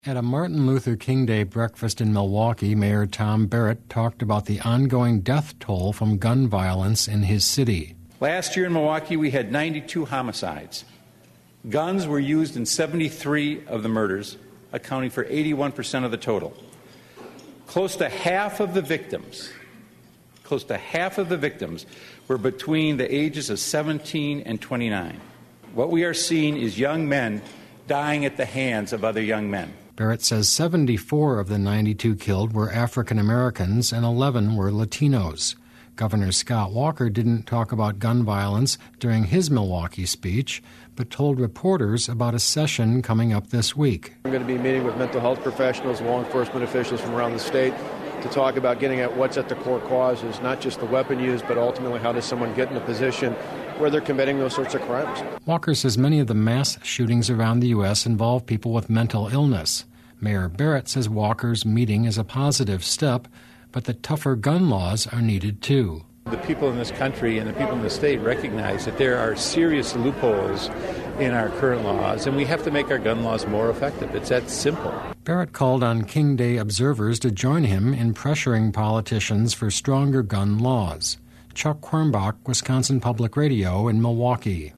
At a Martin Luther King Day breakfast in Milwaukee, Mayor Tom Barrett talked about the ongoing death toll from gun violence in his city. Last year in Milwaukee, we had 92 homicides. Guns were used in 73 of the murders, accounting for 81% of the total. Close to half of the victims were between the ages of 17 and 29. What we are seeing is young men dying at the hands of other young men. Barrett says 74 of the 92 killed were African Americans and 11 were Latinos. Governor Scott Walker didn't talk about gun violence during his Milwaukee speech, but told reporters about a session coming up this week. I'm going to be meeting with mental health professionals, law enforcement officials from around the state to talk about getting at what's at the core causes, not just the weapon use, but ultimately how does someone get in a position where they're committing those sorts of crimes. Walker says many of the mass shootings around the U.S. involve people with mental illness. Mayor Barrett says Walker's meeting is a positive step, but that tougher gun laws are needed too. The people in this country and the people in the state recognize that there are serious loopholes in our current laws, and we have to make our gun laws more effective. It's that simple. Barrett called on King Day observers to join him in pressuring politicians for stronger gun laws. Chuck Quirmbach, Wisconsin Public Radio in Milwaukee.